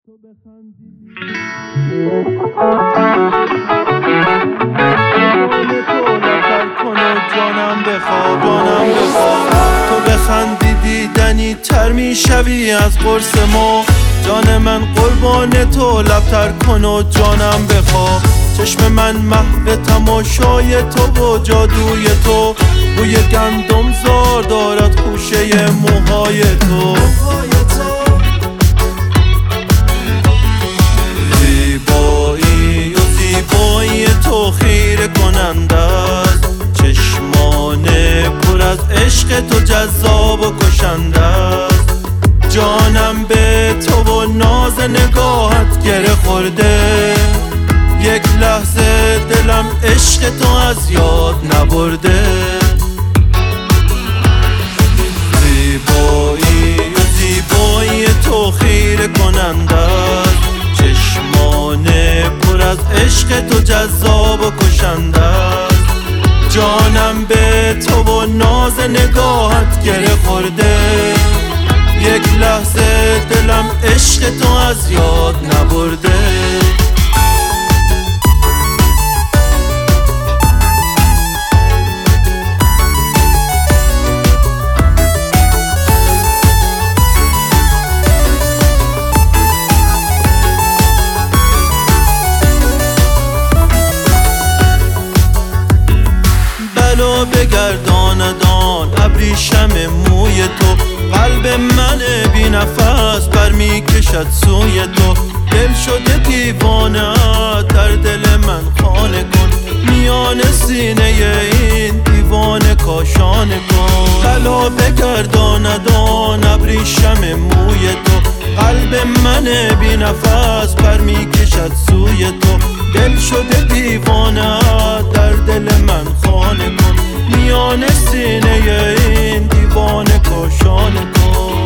تو بخندی جانم بخواب تو بخندی دیدنی تر میشوی از قرص ما. جان من قربان تو لبتر کن و جانم بخواب. چشم من محو تماشای تو و جادوی تو. بوی گندم زار دارد خوشه موهای تو. زیبایی و زیبایی تو خیره کننده است. چشمان پر از عشق تو جذاب و کشنده است. جانم به تو و ناز نگاهت گره خورده. یک لحظه دلم عشق تو از یاد نبرده. زیبایی و زیبایی تو خیره کننده است. چشمان پر از عشق تو جذاب و کشنده است. جانم به تو و ناز نگاهت گره خورده. یک لحظه دلم عشق تو از یاد نبرده. بلا بگرداندان ابریشم موی تو. قلب من بی نفس برمی کشد سوی تو. دل شده دیوانه در دل من خانه کن. میان سینه این دیوانه کاشانه کن. بلا بگرداندان ابریشم موی تو. قلب من بی نفس برمی کشد سوی تو. دل شده دیوانه در دل من خانه کن. میان سینه این دیوانه کاشانه کن.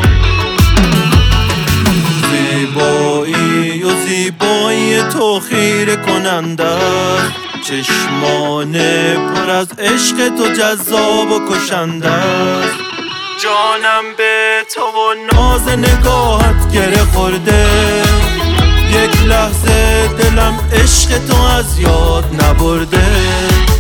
زیبایی و زیبایی تو خیره کننده است. چشمان پر از عشق تو جذاب و کشنده است. جانم به تو و ناز نگاهت گره خورده. یک لحظه دلم عشق تو از یاد نبرده.